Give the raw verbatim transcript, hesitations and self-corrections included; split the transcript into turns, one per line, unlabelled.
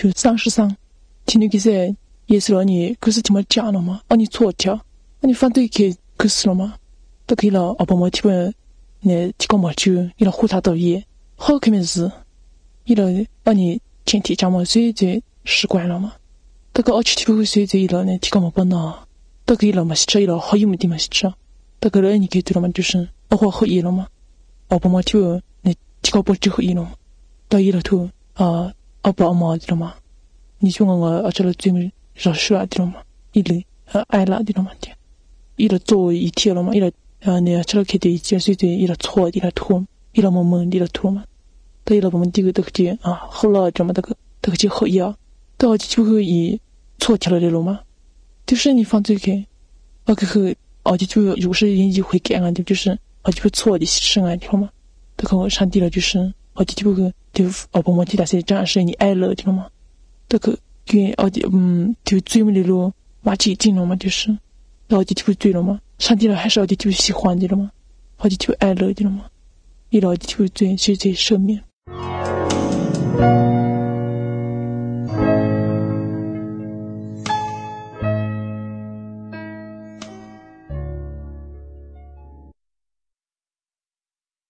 就三十三，听你说耶稣了你可是怎么讲了吗？哦你错掉，你反对给可是了吗？都可以了，阿爸妈基本呢提高嘛就伊拉护他到耶，好看面是伊拉哦你前提讲嘛，所以就习惯了嘛。这个二七七不所以就伊拉呢提高嘛不呢，这个伊拉嘛是吃伊拉好有目的嘛是吃，这个人你可以对了嘛就是哦好好伊了嘛，阿爸妈就呢提高不就好伊了嘛，到伊拉头啊阿爸阿妈的了嘛，你就我我这了最饶恕啊的了嘛，伊拉呃爱了的了嘛的，伊拉做一天了嘛，伊拉呃呢这了开的一件，所以就伊拉错伊拉错，伊拉么么伊拉错嘛，到伊拉我们这个这个就啊好了这么这个这个就好伊啊。到就会以错掉了的了吗？就是你放这个，啊个个哦就就有时人就会改啊的，就是哦就会错的生啊，知道吗？这个上帝了就是哦就就个就哦不忘记那些这样是你爱了，知道吗？这个跟哦就嗯就追么的路挖起进了嘛，就是哦就就追了嘛，上帝了还是哦就就喜欢的了嘛，哦就就爱了的了嘛，一了就就追追追赦免。